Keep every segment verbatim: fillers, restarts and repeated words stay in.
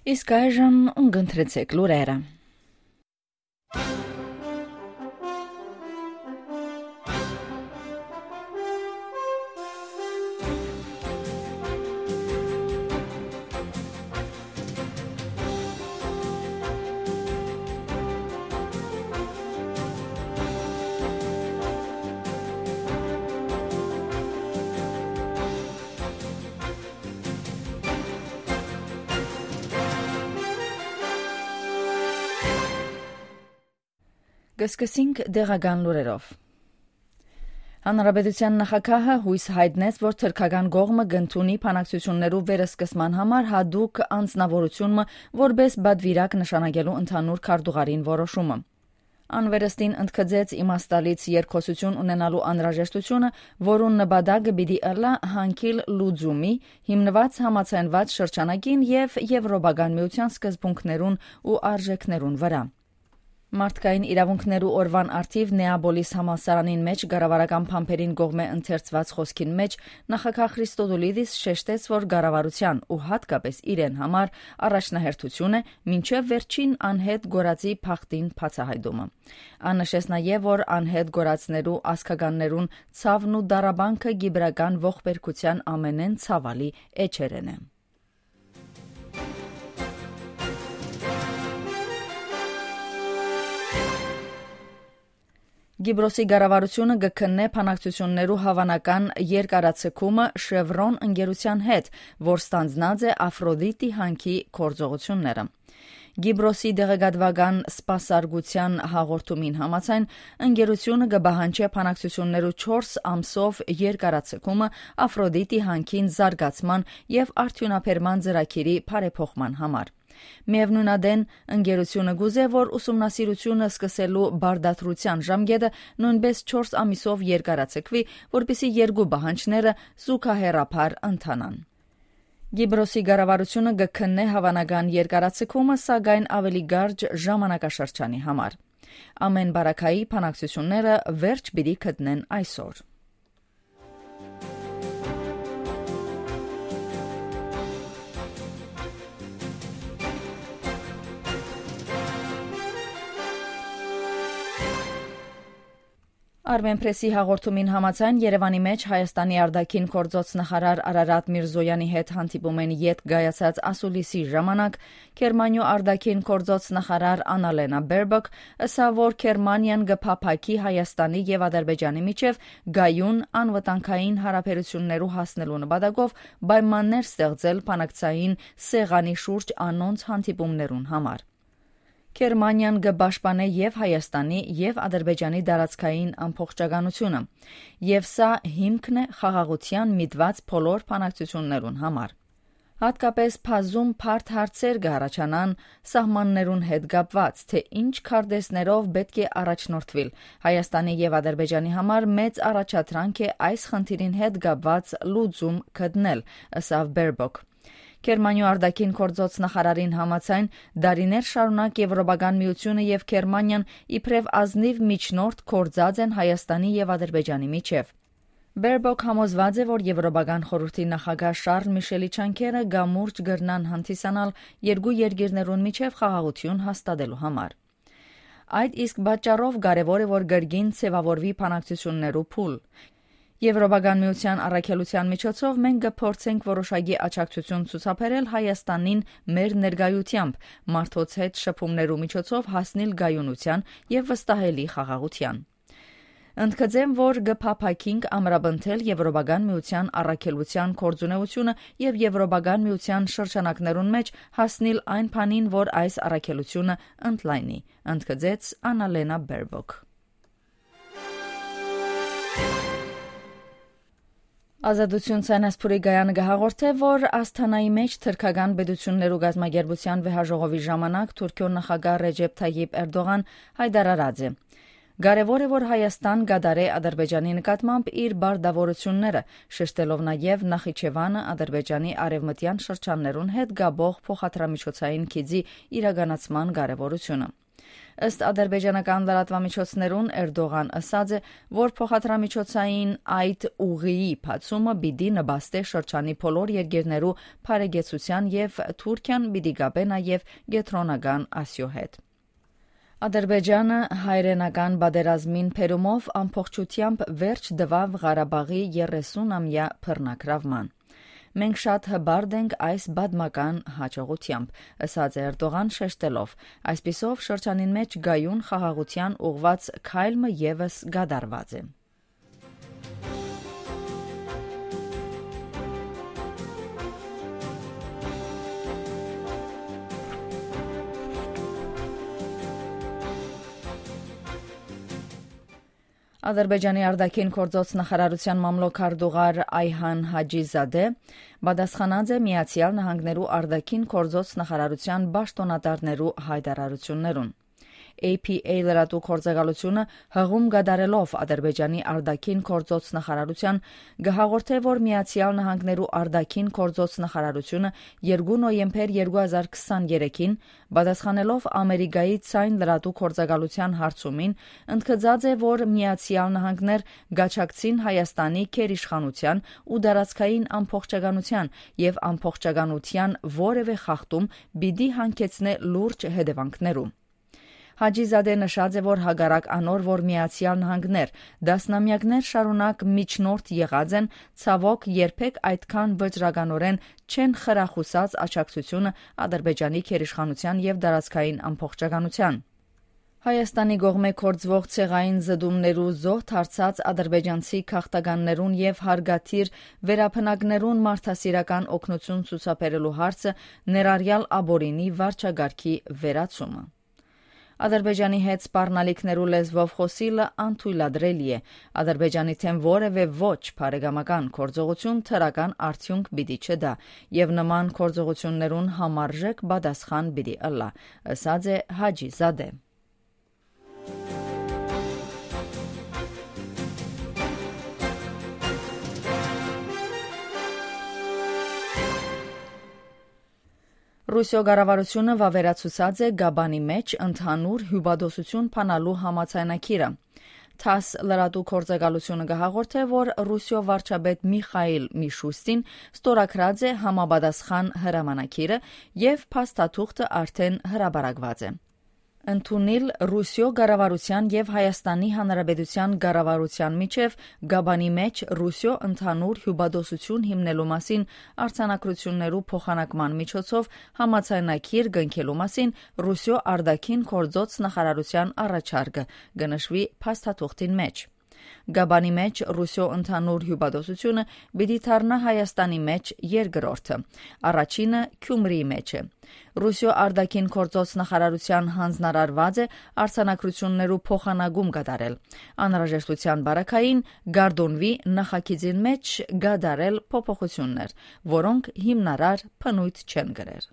Իսկ այժմ ընկընտրեցեք լուրերը։ Կսկսենք դեղական լուրերով։ Հանրապետության նախագահը հույս հայտնեց, որ թրքական կողմը կընդունի բանակցություններու վերսկսման համար հատուկ անձնավորությունը որպես բադվիրակ նշանակելու ընդհանուր քարտուղարին որոշումը։ Անվերստին ընդգծեց իմաստալից երկխոսություն ունենալու անհրաժեշտությունը, որուն նպատակը պիտի ըլլա հանգիլ լուծումի, հիմնված համաձայնված շրջանակին եւ Եվրոպական միության սկզբունքներուն ու արժեքներուն վրա։ Մարդկային իրավունքներու օրվան արդիվ Նեապոլիս համալսարանին մեջ գարավարական փամփերին կողմէ ընթերցված խոսքին մեջ նախագահ Քրիստոդուլիդիս շեշտեց, որ գարավարության ու հատկապես իրեն համար առաջնահերթություն է մինչև վերջին անհետ գորածի փախտին բացահայտումը։ Աննշեց նաև, որ անհետ գորածներու ասկականներուն ցավն ու դարաբանքը գիբրական ողբերգության ամենեն ցավալի էջերեն է։ Գիբրոսի գարավարությունը կքննե բանակցություններու հավանական երկարացկումը Շևրոն ընկերության հետ, որ ստանձնած է Աֆրոդիտի հանքի գործողությունները։ Գիբրոսի դեղեկատվական սպասարկության հաղորդումին համաձայն ընկերությունը կբահանջի բանակցություններու չորս ամսով երկարացկումը Աֆրոդիտի հանքին զարգացման եւ արդյունաբերման ծրագիրի բարեփոխման համար։ Միևնույնադեն ընկերությունը գուզե, որ ուսումնասիրությունը սկսելու բարդատրության ժամկետը նույնպես չորս ամիսով երկարացկվի, որպեսզի երկու պահանջները զուգահեռաբար ընթանան։ Գիբրոսի կառավարությունը կքննի հավանական երկարացկումը, սակայն ավելի կարճ ժամանակաշրջանի համար։ Ամեն բարակայի բանակցությունները վերջ պիտի գտնեն այսօր։ Արմենպրեսի հաղորդումին համաձայն Երևանի մեջ Հայաստանի արտաքին գործոց նախարար Արարատ Միրզոյանի հետ հանդիպում են յետ գայացած ասուլիսի ժամանակ Գերմանիո արտաքին գործոց նախարար Անալենա Բերբոկ ասավ, որ Գերմանիան կփափակի Հայաստանի եւ Ադրբեջանի միջև գայուն անվտանգային հարաբերություններու հասնելու նպատակով պայմաններ ստեղծել բանակցային սեղանի շուրջ անոնց հանդիպումներուն համար։ Գերմանիան կպաշտպանե եւ Հայաստանի եւ Ադրբեջանի տարածքային ամբողջականությունը, եւ սա հիմքն է խաղաղության միտված բոլոր բանակցություններուն համար։ Հատկապես բազում բարդ հարցեր կառաջանան սահմաններուն հետ կապված, թե ինչ քարտեզներով պետք է առաջնորդվիլ։ Հայաստանի եւ Ադրբեջանի համար մեծ առաջադրանք է այս խնդիրին հետ կապված լուծում գտնել, ասավ Բերբոկ։ Գերմանիո արտաքին գործոց նախարարին համաձայն դարիներ շարունակ Եվրոպական միությունը եւ Գերմանիան իբրև ազնիվ միջնորդ գործած են Հայաստանի եւ Ադրբեջանի միջև։ Բերբոկ համոզված է, որ Եվրոպական խորհրդի նախագահ Շարլ Միշելի չանքերը գամուրջ գրնան հանդիսանալ երկու երկիրներուն միջև խաղաղություն հաստատելու համար։ Այդ իսկ պատճառով կարևոր է, որ գրգին ցևավորվի բանակցություններու փուլ։ Եվրոպական միության առաքելության միջոցով մենք կփորձենք որոշակի աջակցություն ցուցաբերել Հայաստանին մեր ներկայությամբ, մարդոց հետ շփումներու միջոցով հասնել գայունության եւ վստահելի խաղաղության։ Ընդգծեմ, որ կփափակենք ամրապնդել Եվրոպական միության առաքելության կորձունեությունը եւ Եվրոպական միության շրջանակներուն մեջ հասնել այն բանին, որ այս առաքելությունը ընդլայնի, ընդգծեց Անալենա Բերբոկ։ Ազատություն ցանասփուրի գայանը գահաղորդե, որ Ասթանայի մեջ թրքական պետություններու գազագերբության վեհաժողովի ժամանակ Թուրքիո նախագահ Ռեջեփ Թայիփ Էրդողան հայտարարած է. Կարևոր է, որ Հայաստան գադարե Ադրբեջանի նկատմամբ իր բարդավորությունները, շեշտելով նաև Նախիջևանը Ադրբեջանի արևմտյան շրջաններուն հետ գաբող փոխադրամիջոցային քիզի իրականացման կարևորությունը։ Ըստ ադրբեջանական լրատվամիջոցներուն Էրդողան ասաց է, որ փոխադրամիջոցային այդ ուղիի բացումը պիտի նպաստի շրջանի բոլոր երկրներու բարեկեցության եւ Թուրքիան պիտի գաբե նաեւ գետրոնական Ասիո հետ։ Ադրբեջանը հայրենական բادرազմին փերումով ամբողջությամբ վերջ տվավ Ղարաբաղի երեսուն-ամյա բռնակրավման։ Մենք շատ հբարդ ենք այս բադմական հաջողությամբ, ասաց Էրդողան շեշտելով, այսպիսով շրջանին մեջ գայուն խաղաղության ուղված քայլը եւս գադարված է։ Ադրբեջանի արտաքին գործոց նախարարության մամլոքարտուղար Այհան Հաջիզադե պատասխանած է Միացյալ Նահանգներու արտաքին գործոց նախարարության պաշտոնատարներու հայտարարություններուն։ A P A լրատու գործակալությունը հղում գդարելով Ադրբեջանի արտաքին գործոց նախարարության գահաղորդե, որ Միացյալ Նահանգներու արտաքին գործոց նախարարությունը երկու նոյեմբեր երկու հազար քսաներեքին պատասխանելով Ամերիկայի ցայն լրատու գործակալության հարցումին ընդգծած է, որ Միացյալ Նահանգներ գաչակցին Հայաստանի քերիշխանության ու դարածքային ամբողջականության եւ ամբողջականության որևէ խախտում պիտի հանգեցնե լուրջ հետևանքներու։ Հաջիզադե նշած է, որ հագարակ անոր, որ Միացյալ Նահանգներ դասնամյակներ շարունակ միջնորդ եղած են, ցավոք երբեք այդքան վճռականորեն չեն խրախուսած աջակցությունը Ադրբեջանի քերիշխանության եւ դարածքային ամբողջականության։ Հայաստանի կողմէ կորձվող ցեղային զդումներու զոհ դարձած ադրբեջանցի քաղաքականներուն եւ հարգաթիր վերապնակներուն մարդասիրական օգնություն ցուցաբերելու հարցը ներառյալ աբորինի վարչագարքի վերացումը։ Ադրբեջանի հետ սպառնալիքներու լեզվով խոսիլը անթույլատրելի է։ Ադրբեջանի թեմ որևէ ոչ բարեկամական գործողություն թրական արդյունք պիտի չդա եւ նման գործողություններուն համարժեք պատասխան պիտի ըլլա, ասաց է Հաջիզադե։ Ռուսիո կառավարությունը վավերացուցած է Գաբանի մեջ ընդհանուր հյուպատոսություն փանալու համաձայնագիրը։ ԹԱՍ լրատու գործակալությունը գահաղորդ է, որ Ռուսիո վարչապետ Միխայիլ Միշուստին ստորագրած է համապատասխան հրամանագիրը եւ փաստաթուղթը արդեն հրապարակված է։ Ընդունել Ռուսիո կառավարության եւ Հայաստանի Հանրապետության կառավարության միջև Գաբանի մեջ Ռուսիո ընդհանուր հյուպատոսություն հիմնելու մասին արձանագրություններու փոխանակման միջոցով համաձայնագիր կնքելու մասին Ռուսիո արտաքին գործոց նախարարության առաջարկը կնշվի փաստաթուղթին մեջ։ Գաբանի մեջ Ռուսիո ընդհանուր հյուպատոսությունը պիտի դառնա Հայաստանի մեջ երկրորդը, առաջինը Գյումրիի մեջ է։ Ռուսիո արտաքին գործոց նախարարության հանձնարարված է արձանագրություններու փոխանակում կատարել։ Անհրաժեշտության բարակային գարդոնվի նախագիծին մեջ կատարել փոփոխություններ, որոնք հիմնարար բնույթ չեն կրել։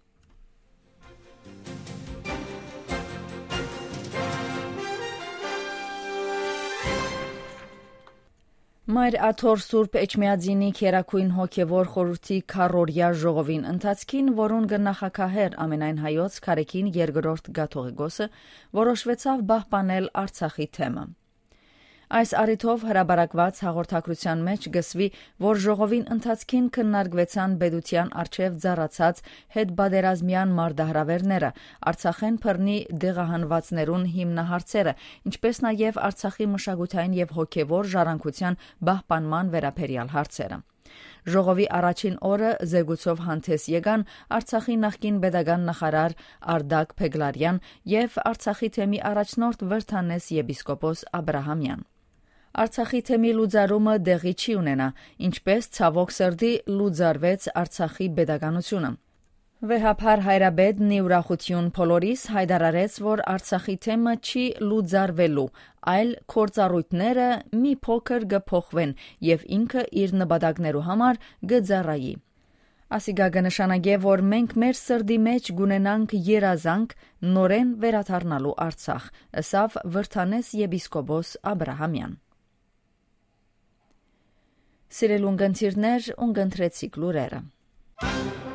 Մայր Աթոր Սուրբ Էջմիածինի քերակույն հոգևոր խորհրդի քառօրյա ժողովին ընթացքին, որուն կնախակահեր ամենայն հայոց քարեկին երկրորդ գաթողիկոսը, որոշվեցավ պահպանել Արցախի թեմը։ Այս առիթով հրաբարակված հաղորդակցության մեջ գսվի, որ ժողովին ընթացքին քննարկվեցան պետության արչև ծառացած հետբادرազմյան մարտահրավերները, Արցախեն բռնի դեղահանվածներուն հիմնահարցերը, ինչպես նաև Արցախի մշակութային եւ հոգեվոր ժառանգության պահպանման վերաբերյալ հարցերը։ Ժողովի առաջին օրը զեկուցով հանդես եկան Արցախի նախկին պետական նախարար Արդակ Փեգլարյան եւ Արցախի թեմի առաջնորդ Վրթանես եպիսկոպոս Աբրահամյան։ Արցախի թեմի լուծարումը դեղի չի ունենա, ինչպես ցավոք սրտի լուծարվեց Արցախի պետականությունը։ Վեհափար հայրաբեդն ի ուրախություն բոլորիս հայտարարեց, որ Արցախի թեմը չի լուծարվելու, այլ կորցառույթները մի փոքր կփոխվեն եւ ինքը իր նպատակներու համար կծառայի։ Ասիգա կնշանակե, որ մենք մեր սրդի մեջ գունենանք երազանք նորեն վերադառնալու Արցախ, ըսավ Վրթանես եպիսկոպոս Աբրահամյան։ Սիրելուն գընթիրներ, ունգընթրեցիք լուրերը։